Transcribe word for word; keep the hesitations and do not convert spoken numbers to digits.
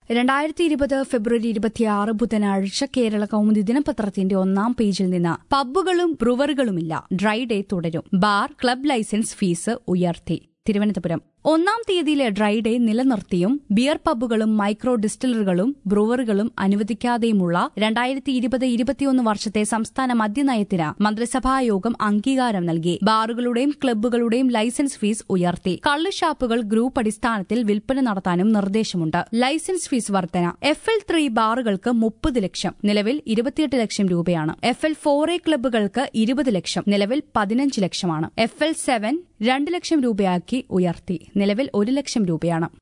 രണ്ടായിരത്തി ഇരുപത് ഫെബ്രുവരി ഇരുപത്തിയാറ് ബുധനാഴ്ച കേരള കൗമുദി ദിനപത്രത്തിന്റെ ഒന്നാം പേജിൽ നിന്ന് പബ്ബുകളും ബ്രൂവറികളുമില്ല, ഡ്രൈ ഡേ തുടരും. ബാർ, ക്ലബ് ലൈസൻസ് ഫീസ് ഉയർത്തി. തിരുവനന്തപുരം ഒന്നാം തീയതിയിലെ ഡ്രൈ ഡേ നിലനിർത്തിയും ബിയർ പബ്ബുകളും മൈക്രോ ഡിസ്റ്റിലറികളും ബ്രൂവറികളും അനുവദിക്കാതെയുമുള്ള രണ്ടായിരത്തി ഇരുപത് ഇരുപത്തിയൊന്ന് വർഷത്തെ സംസ്ഥാന മദ്യനയത്തിന് മന്ത്രിസഭായോഗം അംഗീകാരം നൽകി. ബാറുകളുടെയും ക്ലബ്ബുകളുടെയും ലൈസൻസ് ഫീസ് ഉയർത്തി. കള്ളുഷാപ്പുകൾ ഗ്രൂപ്പ് അടിസ്ഥാനത്തിൽ വിൽപ്പന നടത്താനും നിർദ്ദേശമുണ്ട്. ലൈസൻസ് ഫീസ് വർധന. എഫ് എൽ ത്രീ ബാറുകൾക്ക് മുപ്പത് ലക്ഷം, നിലവിൽ ഇരുപത്തിയെട്ട് ലക്ഷം രൂപയാണ്. എഫ് എൽ ഫോർ എ ക്ലബ്ബുകൾക്ക് ഇരുപത് ലക്ഷം, നിലവിൽ പതിനഞ്ച് ലക്ഷമാണ്. എഫ് എൽ സെവൻ രണ്ട് ലക്ഷം രൂപയാക്കി ഉയർത്തി, നിലവിൽ ഒരു ലക്ഷം രൂപയാണ്.